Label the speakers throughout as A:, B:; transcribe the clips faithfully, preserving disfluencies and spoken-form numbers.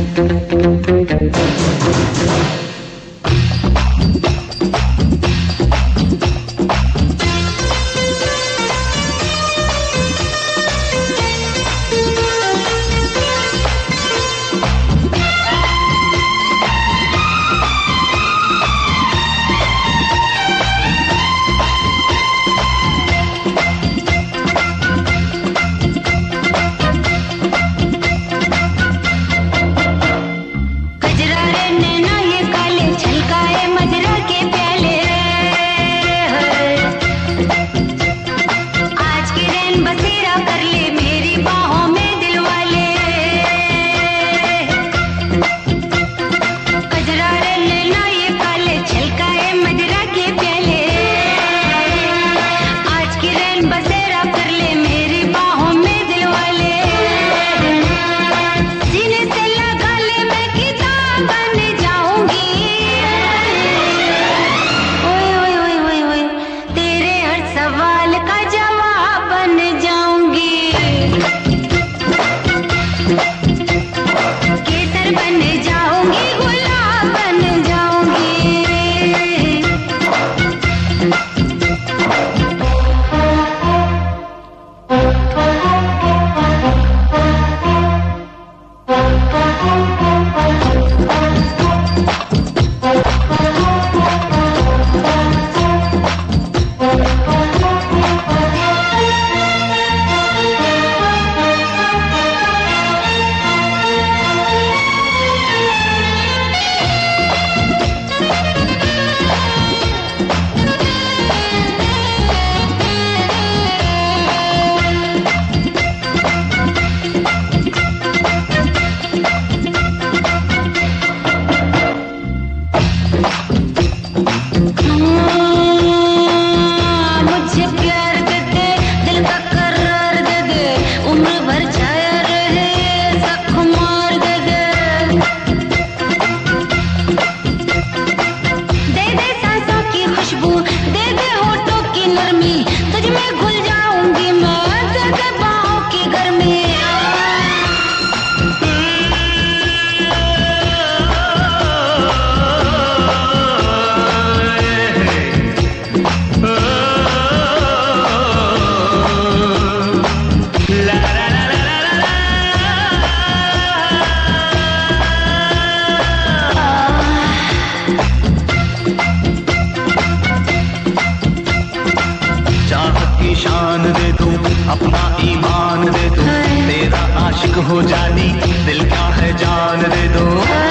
A: अपना ईमान दे दो, तेरा आशिक हो जानी, दिल क्या है जान दे दो।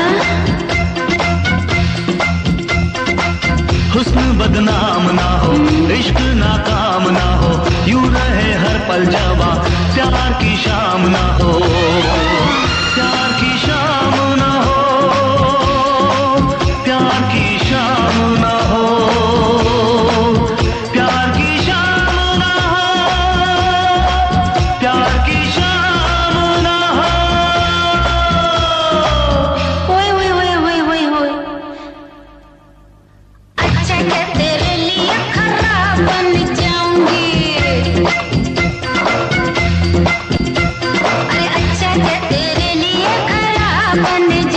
A: हुस्न बदनाम ना हो, इश्क नाकाम ना हो, यूं रहे हर पल जवां, प्यार की शाम ना हो, प्यार की शाम ना हो, प्यार की शाम ना हो, प्यार की शाम ना हो, प्यार की शाम ना हो।
B: ओए ओए ओए ओए ओए ओए, अच्छा क्या तेरे लिए खराब बन जाऊंगी, अरे अच्छा क्या तेरे लिए खराब बन